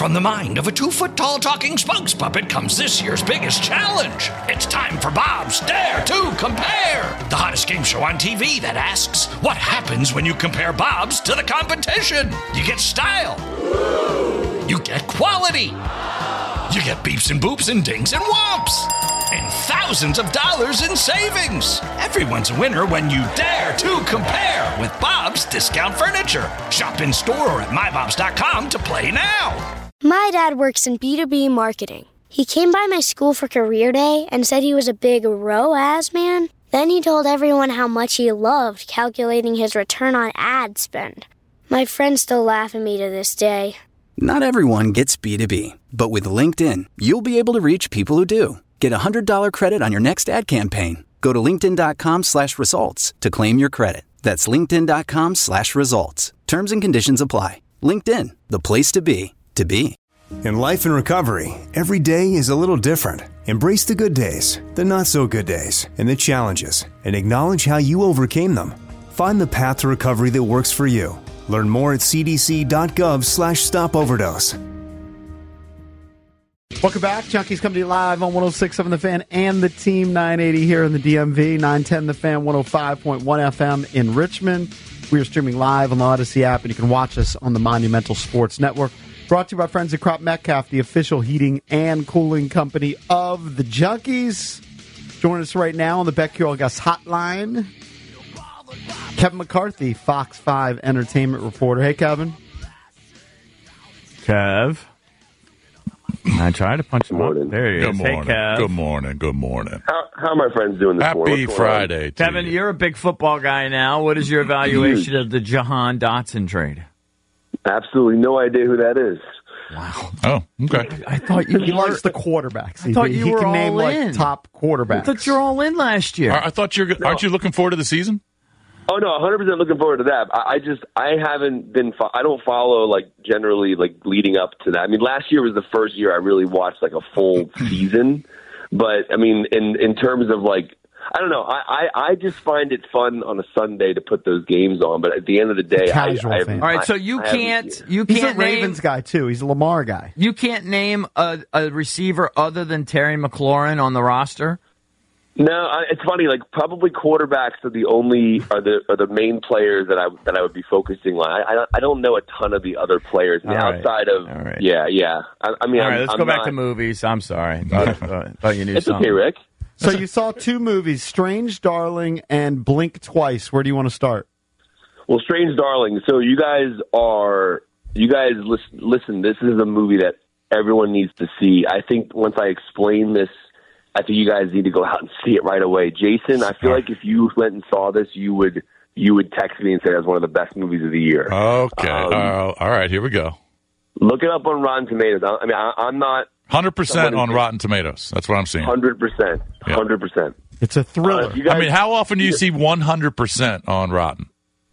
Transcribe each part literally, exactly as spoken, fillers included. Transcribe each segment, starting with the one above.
From the mind of a two-foot-tall talking spokes puppet comes this year's biggest challenge. It's time for Bob's Dare to Compare, the hottest game show on T V that asks, what happens when you compare Bob's to the competition? You get style. You get quality. You get beeps and boops and dings and whomps. And thousands of dollars in savings. Everyone's a winner when you dare to compare with Bob's Discount Furniture. Shop in store or at my bobs dot com to play now. My dad works in B two B marketing. He came by my school for career day and said he was a big R O A S man. Then he told everyone how much he loved calculating his return on ad spend. My friends still laugh at me to this day. Not everyone gets B two B, but with LinkedIn, you'll be able to reach people who do. Get a one hundred dollars credit on your next ad campaign. Go to linkedin.com slash results to claim your credit. That's linkedin.com slash results. Terms and conditions apply. LinkedIn, the place to be, to be. In life and recovery, every day is a little different. Embrace the good days, the not so good days, and the challenges, and acknowledge how you overcame them. Find the path to recovery that works for you. Learn more at cdc.gov slash stop overdose. Welcome back. Junkies coming to you live on one oh six point seven The Fan and the Team nine eighty here in the D M V, nine ten The Fan, one oh five point one F M in Richmond. We are streaming live on the Odyssey app, and you can watch us on the Monumental Sports Network. Brought to you by friends at Crop Metcalf, the official heating and cooling company of the Junkies. Joining us right now on the BetQL Gus Hotline, Kevin McCarthy, Fox five entertainment reporter. Hey, Kevin. Kev. I tried to punch him up. There he is. Good morning. Hey, Kev. Good morning. Good morning. How, how are my friends doing this morning? Happy Friday, to Kevin, you. you're a big football guy now. What is your evaluation of the Jahan Dotson trade? Absolutely no idea who that is. Wow. Oh, okay. I thought you He were, likes the quarterbacks. I thought he, you he were can name all like in. top quarterbacks. I thought you were all in last year. I, I thought you're. Aren't you looking forward to the season? Oh no, one hundred percent looking forward to that. I, I just I haven't been. Fo- I don't follow like generally like leading up to that. I mean, last year was the first year I really watched like a full season. But I mean, in in terms of like, I don't know. I, I, I just find it fun on a Sunday to put those games on. But at the end of the day, Casual I, I, fan. All right, so you I can't you He's can't a Ravens name guy, too. He's a Lamar guy. you can't name a, a receiver other than Terry McLaurin on the roster. No, I, it's funny. Like probably quarterbacks are the only are the are the main players that I that I would be focusing on. I I, I don't know a ton of the other players I mean, All right. outside of All right. yeah yeah. I, I mean, All right, I'm, let's I'm go back not, to movies. I'm sorry. Thought, thought, thought you knew It's something. okay, Rick. So you saw two movies, Strange Darling and Blink Twice. Where do you want to start? Well, Strange Darling. So you guys are you guys listen, listen. This is a movie that everyone needs to see. I think once I explain this, I think you guys need to go out and see it right away. Jason, I feel like if you went and saw this, you would you would text me and say that's one of the best movies of the year. Okay. Um, uh, all right. Here we go. Look it up on Rotten Tomatoes. I, I mean, I, I'm not one hundred percent Somebody- on Rotten Tomatoes. That's what I'm seeing. one hundred percent. Yeah. one hundred percent. It's a thriller. Uh, you guys- I mean, how often do you see one hundred percent on Rotten?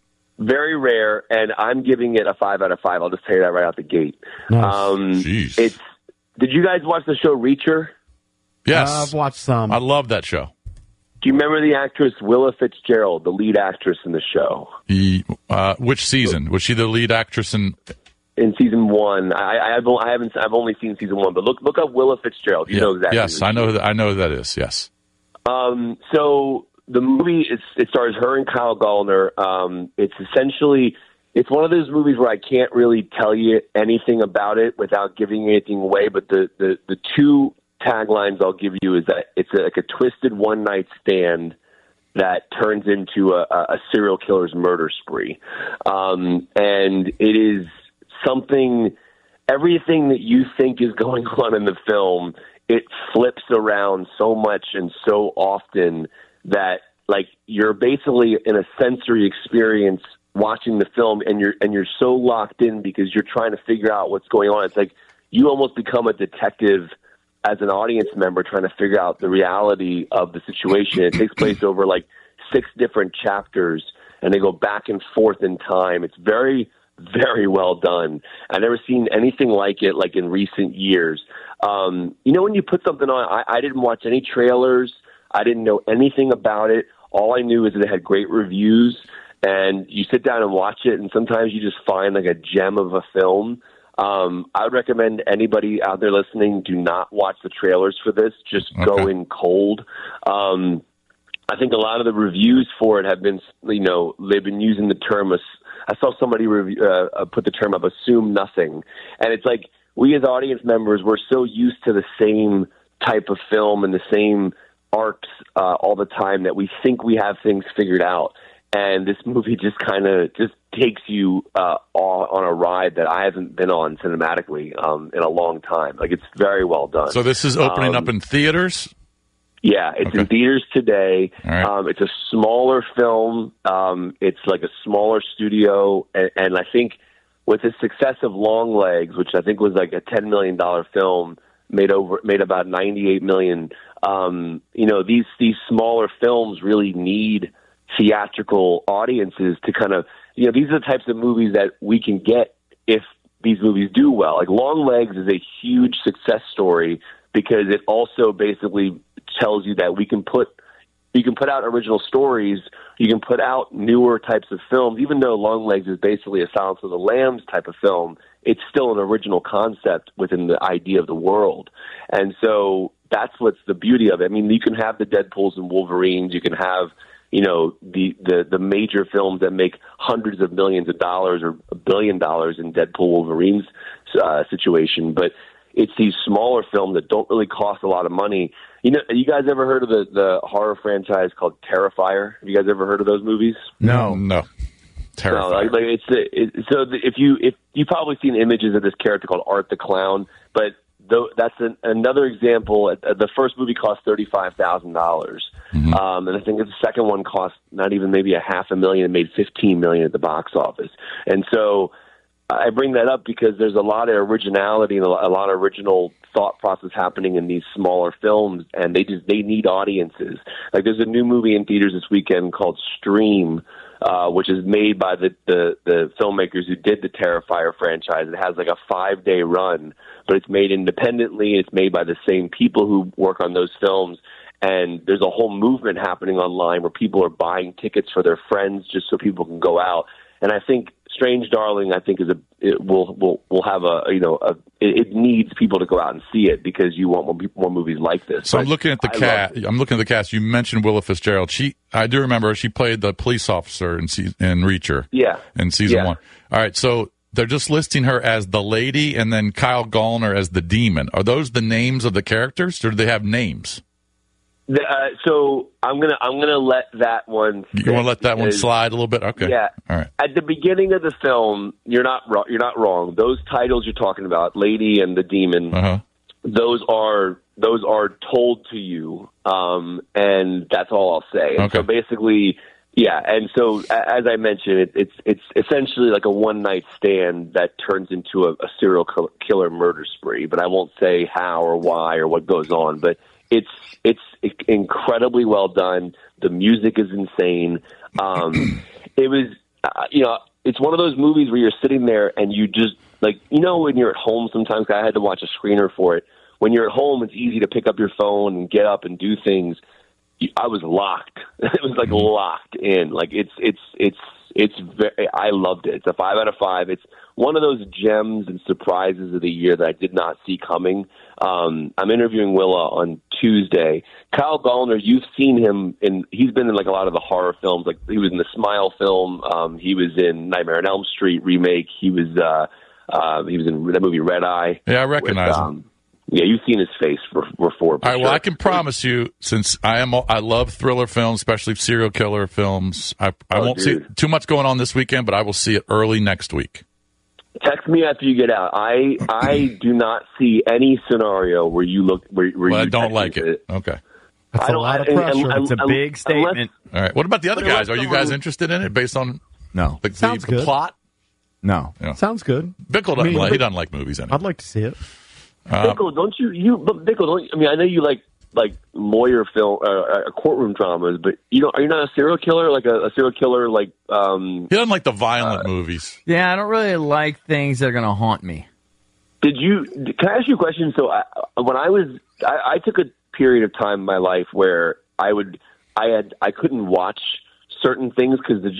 Very rare, and I'm giving it a five out of five. I'll just tell you that right out the gate. Nice. Um, Jeez. It's. Did you guys watch the show Reacher? Yes. Uh, I've watched some. I love that show. Do you remember the actress Willa Fitzgerald, the lead actress in the show? He, uh, which season? Was she the lead actress in? In season one, I, I've I haven't I've only seen season one, but look look up Willa Fitzgerald. You Yeah. know exactly. Yes, who I she know. is. That, I know who that is. Yes. Um, so the movie it's, it stars her and Kyle Gallner. Um, it's essentially it's one of those movies where I can't really tell you anything about it without giving anything away. But the the, the two taglines I'll give you is that it's a, like a twisted one night stand that turns into a, a serial killer's murder spree, um, and it is something. Everything that you think is going on in the film, it flips around so much and so often that like you're basically in a sensory experience watching the film, and you're and you're so locked in because you're trying to figure out what's going on. It's like you almost become a detective as an audience member trying to figure out the reality of the situation. It takes place over like six different chapters, and they go back and forth in time. It's very, very well done. I've never seen anything like it, like in recent years. Um, you know, when you put something on, I, I didn't watch any trailers. I didn't know anything about it. All I knew is that it had great reviews, and you sit down and watch it, and sometimes you just find like a gem of a film. Um, I would recommend anybody out there listening, do not watch the trailers for this. Just Okay. go in cold. Um, I think a lot of the reviews for it have been, you know, they've been using the term, I saw somebody review, uh, put the term of assume nothing. And it's like, we as audience members, we're so used to the same type of film and the same arcs uh, all the time that we think we have things figured out. And this movie just kind of just takes you uh, on a ride that I haven't been on cinematically um, in a long time. Like, it's very well done. So this is opening Um, up in theaters? Yeah, it's Okay. in theaters today. All right. Um, it's a smaller film. Um, it's like a smaller studio. And, and I think with the success of Long Legs, which I think was like a ten million dollars film, made over made about ninety-eight million dollars, um, you know, these, these smaller films really need theatrical audiences to kind of, you know, these are the types of movies that we can get if these movies do well. Like Long Legs is a huge success story because it also basically tells you that we can put you can put out original stories, you can put out newer types of films. Even though Long Legs is basically a Silence of the Lambs type of film, it's still an original concept within the idea of the world. And so that's what's the beauty of it. I mean, you can have the Deadpools and Wolverines, you can have, you know, the, the, the major films that make hundreds of millions of dollars or a billion dollars in Deadpool Wolverine's uh, situation, but it's these smaller films that don't really cost a lot of money. You know, you guys ever heard of the, the horror franchise called Terrifier? Have you guys ever heard of those movies? No. No. No, Terrifying. like, like it's it, so the, if you if you've probably seen images of this character called Art the Clown, but though that's an, another example. Uh, the first movie cost thirty five thousand dollars, Mm-hmm. um, and I think the second one cost not even maybe a half a million, and made fifteen million at the box office. And so I bring that up because there's a lot of originality and a lot, a lot of original thought process happening in these smaller films, and they just they need audiences. Like there's a new movie in theaters this weekend called Stream, uh, which is made by the, the the filmmakers who did the Terrifier franchise. It has like a five day run, but it's made independently. It's made by the same people who work on those films. And there's a whole movement happening online where people are buying tickets for their friends just so people can go out. And I think Strange Darling, I think, is a it will will will have a you know a it, it needs people to go out and see it because you want more, more movies like this. So But I'm looking at the I cast. love it. I'm looking at the cast. You mentioned Willa Fitzgerald. She, I do remember, she played the police officer in se- in Reacher. Yeah. In season Yeah. one. All right. So they're just listing her as the lady, and then Kyle Gallner as the demon. Are those the names of the characters, or do they have names? The, uh, so I'm gonna I'm gonna let that one. You want to let that one because- slide a little bit? Okay. Yeah. All right. At the beginning of the film, you're not wrong. You're not wrong. Those titles you're talking about, Lady and the Demon, Uh huh. those are those are told to you, um, and that's all I'll say. And Okay. so basically, yeah. And so a- as I mentioned, it, it's it's essentially like a one night stand that turns into a, a serial kill- killer murder spree. But I won't say how or why or what goes on. But it's it's incredibly well done. The music is insane. Um, it was, uh, you know, it's one of those movies where you're sitting there and you just like, you know, when you're at home. Sometimes I had to watch a screener for it. When you're at home, it's easy to pick up your phone and get up and do things. I was locked. It was like locked in. Like it's it's it's it's very. I loved it. It's a five out of five. It's one of those gems and surprises of the year that I did not see coming. Um, I'm interviewing Willa on Tuesday. Kyle Gallner, you've seen him in. He's been in like a lot of the horror films. Like he was in the Smile film. Um, he was in Nightmare on Elm Street remake. He was uh, uh, he was in that movie Red Eye. Yeah, I recognize with, him. um, Yeah, you've seen his face before. All right. Well, I can promise you, since I am, I love thriller films, especially serial killer films. I, I Oh, won't dude. see too much going on this weekend, but I will see it early next week. Text me after you get out. I I do not see any scenario where you look where, where Well, you I don't text like me it. Okay. That's I a don't- lot of I- and- pressure. and- It's a un- big unless- statement. All right. What about the other But unless guys? Are you someone- guys interested in it based on No. the, the, Sounds the good. plot? No. Sounds good. Bickle doesn't I mean, like, he doesn't like movies anyway. I'd like to see it. Uh, Bickle, don't you you but Bickle, don't I mean I know you like like lawyer film uh, uh, courtroom dramas, but you know are you not a serial killer like a, a serial killer like um he doesn't like the violent movies. Yeah, I don't really like things that are going to haunt me. Did you? Can I ask you a question? So, I, when I was, I, I took a period of time in my life where I would, I had, I couldn't watch certain things because they're just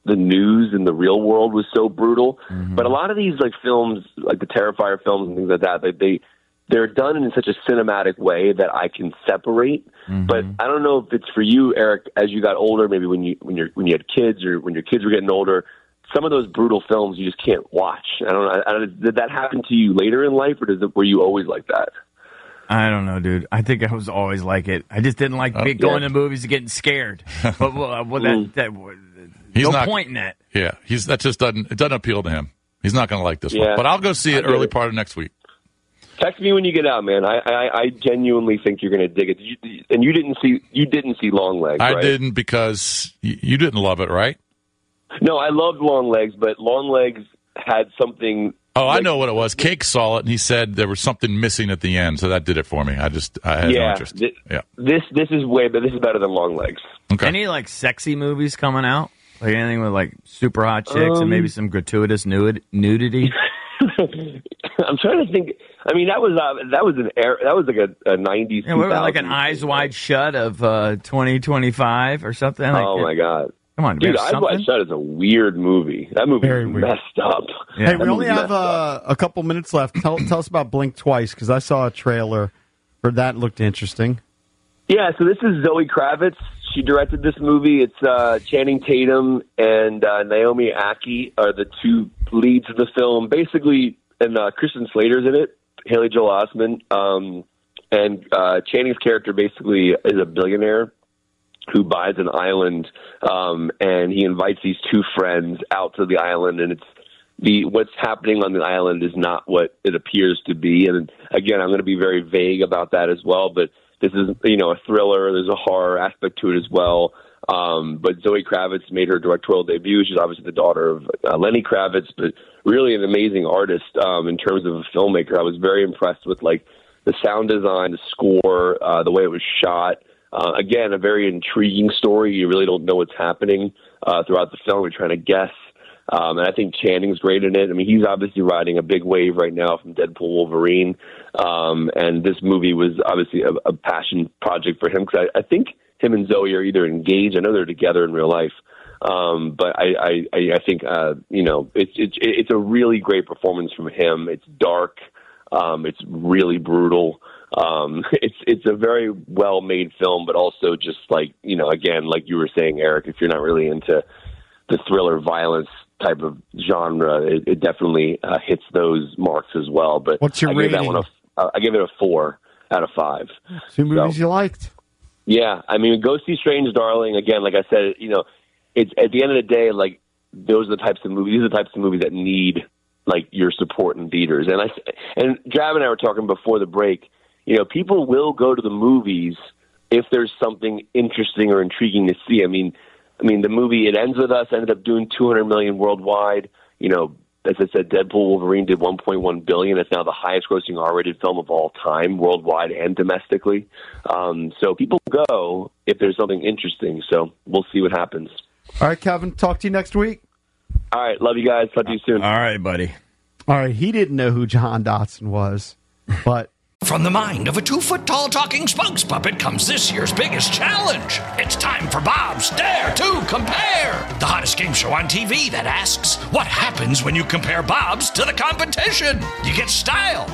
the news in the real world was so brutal. Mm-hmm. But a lot of these like films, like the Terrifier films and things like that, they, they they're done in such a cinematic way that I can separate. Mm-hmm. But I don't know if it's for you, Eric, as you got older, maybe when you when you when you had kids or when your kids were getting older. Some of those brutal films you just can't watch. I don't know. I don't, did that happen to you later in life, or does it, were you always like that? I don't know, dude. I think I was always like it. I just didn't like oh, going yeah. to movies and getting scared. But well, well, that, that he's no not, point in that. Yeah, he's that just doesn't it doesn't appeal to him. He's not going to like this yeah. one. But I'll go see it early it. part of next week. Text me when you get out, man. I I, I genuinely think you're going to dig it. You, and you didn't see you didn't see Long Legs. I right? didn't because you, you didn't love it, right? No, I loved Long Legs, but Long Legs had something. Oh, like, I know what it was. Cake saw it, and he said there was something missing at the end, so that did it for me. I just I had yeah, no interest. Th- yeah, this this is way, but this is better than Long Legs. Okay. Any like sexy movies coming out? Like anything with like super hot chicks um, and maybe some gratuitous nud- nudity? I'm trying to think. I mean, that was uh, that was an air, that was like a, a nineties. Yeah, what about like an Eyes Wide Shut of uh, twenty twenty-five or something? Like oh my god! Come on, dude! Eyes Wide Shut is a weird movie. That movie is messed up. Yeah. Hey, we only have uh, a couple minutes left. Tell, tell us about Blink Twice, because I saw a trailer for that. Looked interesting. Yeah, so this is Zoe Kravitz. She directed this movie. It's uh, Channing Tatum and uh, Naomi Ackie are the two leads of the film. Basically, and uh, Christian Slater's in it, Haley Joel Osment. Um, and uh, Channing's character basically is a billionaire who buys an island, um, and he invites these two friends out to the island, and it's the what's happening on the island is not what it appears to be. And again, I'm going to be very vague about that as well, but this is, you know, a thriller. There's a horror aspect to it as well. Um, but Zoe Kravitz made her directorial debut. She's obviously the daughter of uh, Lenny Kravitz, but really an amazing artist um, in terms of a filmmaker. I was very impressed with, like, the sound design, the score, uh, the way it was shot. Uh, again, a very intriguing story. You really don't know what's happening uh, throughout the film. You're trying to guess. Um, and I think Channing's great in it. I mean, he's obviously riding a big wave right now from Deadpool Wolverine. Um, and this movie was obviously a, a passion project for him, because I, I think him and Zoe are either engaged. I know they're together in real life. Um, but I, I, I think, uh, you know, it's, it's, it's a really great performance from him. It's dark. Um, it's really brutal. Um, it's, it's a very well made film, but also just like, you know, again, like you were saying, Eric, if you're not really into the thriller violence type of genre, it, it definitely uh, hits those marks as well. But what's your I rating? Gave that one a, uh, I give it a four out of five. Two movies so, you liked. Yeah, I mean, go see Strange Darling. Again, like I said, you know, it's at the end of the day, like those are the types of movies. These are the types of movies that need like your support in theaters. And I and Jav and I were talking before the break. You know, people will go to the movies if there's something interesting or intriguing to see. I mean. I mean, the movie It Ends With Us ended up doing two hundred million dollars worldwide. You know, as I said, Deadpool Wolverine did one point one billion dollars. It's now the highest-grossing R-rated film of all time, worldwide and domestically. Um, so people go if there's something interesting. So we'll see what happens. All right, Kevin. Talk to you next week. All right. Love you guys. Talk to you soon. All right, buddy. All right. He didn't know who John Dotson was, but... From the mind of a two-foot-tall talking spokes puppet comes this year's biggest challenge. It's time for Bob's Dare to Compare, the hottest game show on T V that asks, what happens when you compare Bob's to the competition? You get style.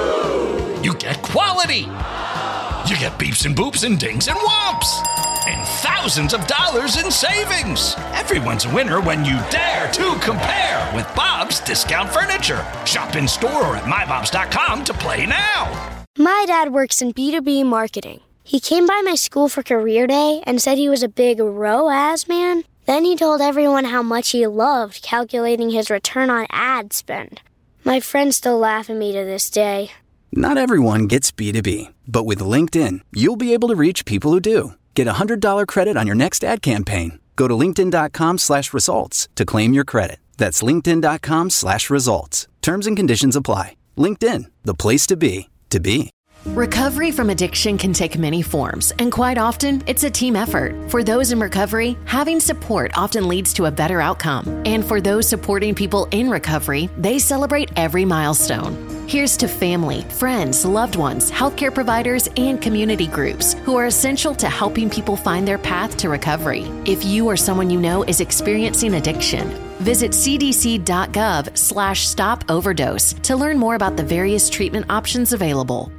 You get quality. You get beeps and boops and dings and whomps. And thousands of dollars in savings. Everyone's a winner when you dare to compare with Bob's Discount Furniture. Shop in store or at my bobs dot com to play now. My dad works in B two B marketing. He came by my school for career day and said he was a big R O A S man. Then he told everyone how much he loved calculating his return on ad spend. My friends still laugh at me to this day. Not everyone gets B two B, but with LinkedIn, you'll be able to reach people who do. Get a one hundred dollars credit on your next ad campaign. Go to linkedin.com slash results to claim your credit. That's linkedin.com slash results. Terms and conditions apply. LinkedIn, the place to be, to be. Recovery from addiction can take many forms, and quite often, it's a team effort. For those in recovery, having support often leads to a better outcome. And for those supporting people in recovery, they celebrate every milestone. Here's to family, friends, loved ones, healthcare providers, and community groups who are essential to helping people find their path to recovery. If you or someone you know is experiencing addiction, visit cdc.gov slash stop overdose to learn more about the various treatment options available.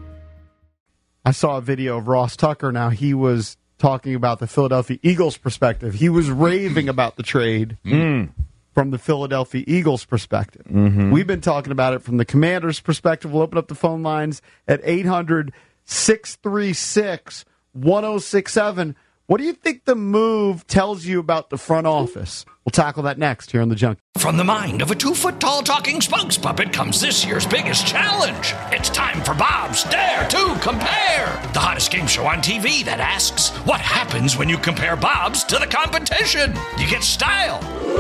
I saw a video of Ross Tucker. Now, he was talking about the Philadelphia Eagles' perspective. He was raving about the trade mm. from the Philadelphia Eagles' perspective. Mm-hmm. We've been talking about it from the Commanders' perspective. We'll open up the phone lines at eight hundred, six three six, one oh six seven. What do you think the move tells you about the front office? We'll tackle that next here on The Junkie. From the mind of a two-foot-tall talking spokes puppet comes this year's biggest challenge. It's time for Bob's Dare to Compare, the hottest game show on T V that asks, what happens when you compare Bob's to the competition? You get style.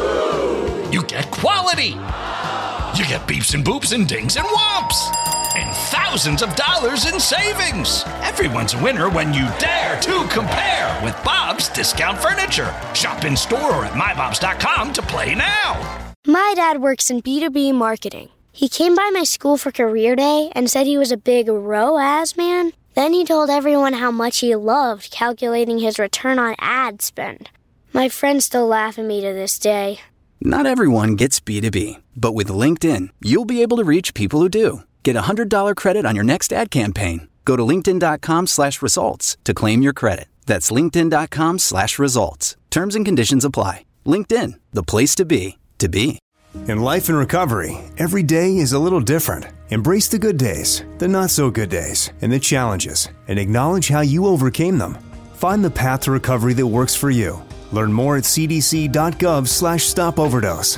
You get quality. You get beeps and boops and dings and whomps. And thousands of dollars in savings. Everyone's a winner when you dare to compare with Bob's Discount Furniture. Shop in store or at my bobs dot com to play now. My dad works in B two B marketing. He came by my school for career day and said he was a big R O A S man. Then he told everyone how much he loved calculating his return on ad spend. My friends still laugh at me to this day. Not everyone gets B two B, but with LinkedIn, you'll be able to reach people who do. Get a one hundred dollars credit on your next ad campaign. Go to linkedin.com slash results to claim your credit. That's linkedin.com slash results. Terms and conditions apply. LinkedIn, the place to be, to be. In life and recovery, every day is a little different. Embrace the good days, the not so good days, and the challenges, and acknowledge how you overcame them. Find the path to recovery that works for you. Learn more at cdc.gov slash stop overdose.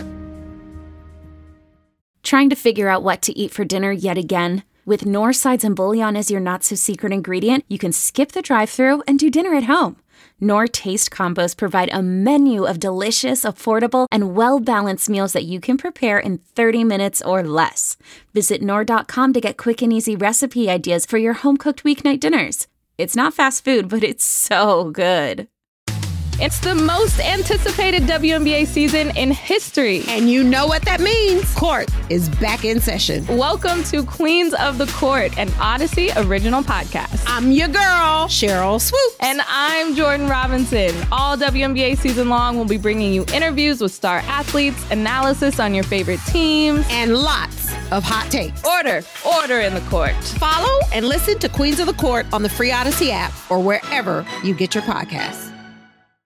Trying to figure out what to eat for dinner yet again? With Knorr sides and bouillon as your not-so-secret ingredient, you can skip the drive-thru and do dinner at home. Knorr Taste Combos provide a menu of delicious, affordable, and well-balanced meals that you can prepare in thirty minutes or less. Visit Knorr dot com to get quick and easy recipe ideas for your home-cooked weeknight dinners. It's not fast food, but it's so good. It's the most anticipated W N B A season in history. And you know what that means. Court is back in session. Welcome to Queens of the Court, an Odyssey original podcast. I'm your girl, Cheryl Swoops. And I'm Jordan Robinson. All W N B A season long, we'll be bringing you interviews with star athletes, analysis on your favorite teams, and lots of hot takes. Order, order in the court. Follow and listen to Queens of the Court on the free Odyssey app or wherever you get your podcasts.